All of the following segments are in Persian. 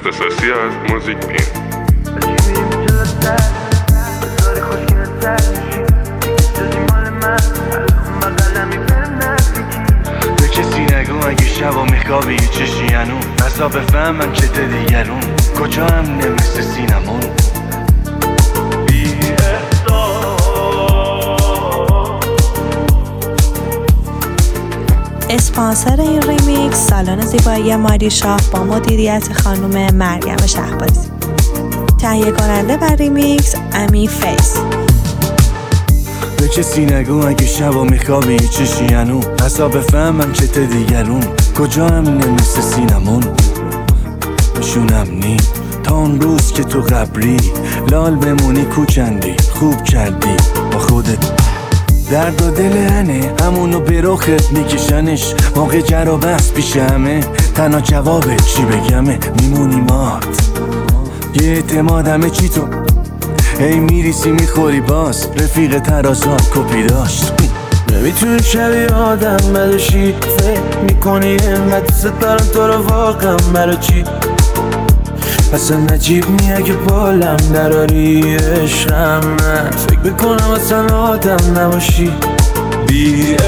اختصاصی از موزیک پین. به کسی نگو اگه شبا میخوابی چشی هنون نزا بفهمن که ده دیگرون کجا هم نمیسته سینمون. اسپانسر این ریمیکس سالن زیبایی ماری شاه با مدیریت خانم مریم شهبازی. تهیه کننده بر ریمیکس امی فیس. به کسی نگو اگه شبا میخوابی چشی هنون نزا بفهمن که ده دیگرون کجا هم نمیسته سینمون. میشونم نی تا اون روز که تو قبری لال بمونی کوچندی خوب کردی با خودت. درد و دل هنه همونو به رخت میکشنش موقع جر و بحث پیش همه تنها جوابه چی بگمه میمونی مات یه اعتمادمه چی تو هی میریسی میخوری باز رفیق ترازات کپی داشت. نمیتونی شبیه آدم بدشی فکر میکنی اینقدر دوست دارم تو رو واقعا برا چی اصلا نجیب نیه که بالم دراری عشقم من فکر بکنم اصلا آدم نباشی بی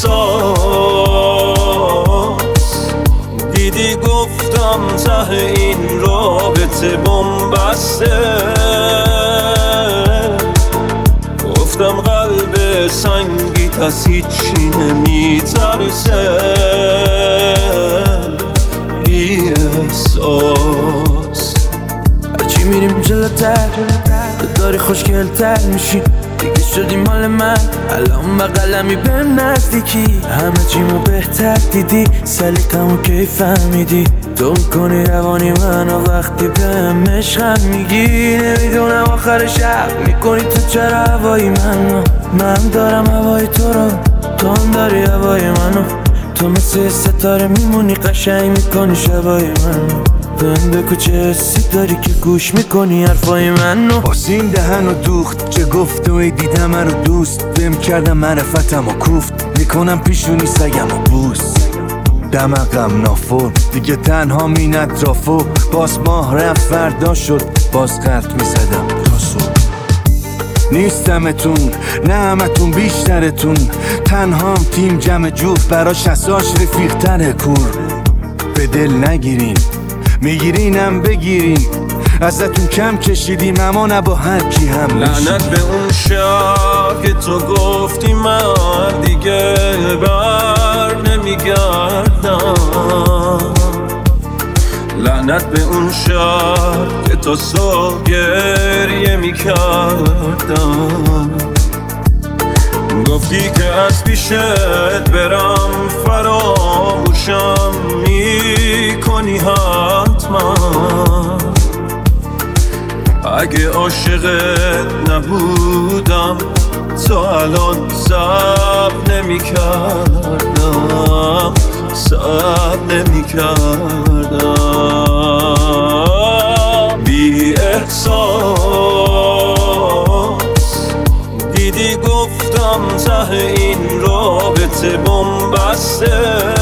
احساس دیدی گفتم ته این رابطه بمبسته گفتم قلب سنگی تس هیچی نمیترسه بی احساس هرچی میریم جلوتر داری خوشگلتر میشی دیگه شدی مال من الان بقلمی بهم نزدیکی همه چیمو بهتر دیدی سلیقمو کی فهمیدی تو میکنی روانی منو وقتی بهم عشقم میگی نمیدونم آخر شب میکنی تو چرا هوایی من دارم هوای تو رو تو هم داری هوای منو تو مثل ستاره میمونی قشنگ میکنی شبای منو بهم بگو چه حسی داری که گوش میکنی حرفای منو باسی این دهنو دوخت چه گفت و دیدم رو دوست بهم کردم معرفتم و کوفت میکنم پیشونی سگم و بوس دمقم نافور دیگه تنها مینت رافو باز ماه رفت فردا شد باز قلط میزدم تا صبح نیستمتون نه همتون بیشترتون تنهام تیم جمع جوف براش اساش رفیق تره کور به دل نگیرین میگیرینم بگیرین ازتون کم کشیدیم اما نه با هر کی هم لعنت به اون شب که تو گفتی من دیگه بر نمیگردم لعنت به اون شب که تو صبح گریه میکردم گفتی که از پیشت برم فراموشم میکنی حتما اگه عاشقت نبودم تو الان صبر نمیکردم بی احساس دیدی گفتم ته این رابطه بمبسته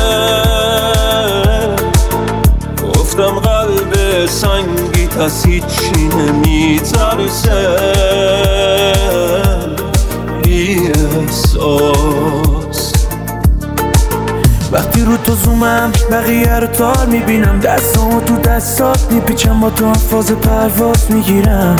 گفتم قلب سنگی تس هیچی نمیترسه بی احساس وقتی رو تو زومم بقیه رو تار میبینم دستامو تو دستات میپیچم با تو هم فاز پرواز میگیرم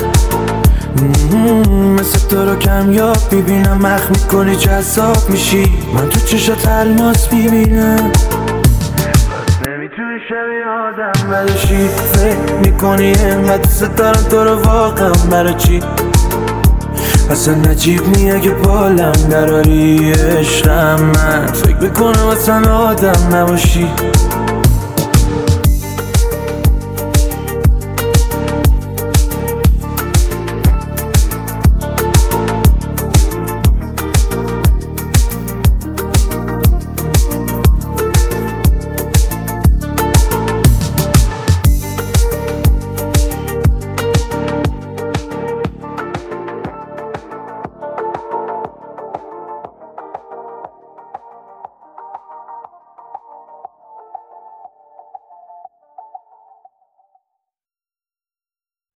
مثل تو رو کمیاب میبینم مخ میکنی جذاب میشی من تو چشات الماس میبینم نمیتونی شبیه آدم بدشی فکر میکنی اینقدر دوست دارم تو رو واقعا برا چی اصلا نجیب نیه که بالم دراری عشقم من فکر بکنم اصلا آدم نباشی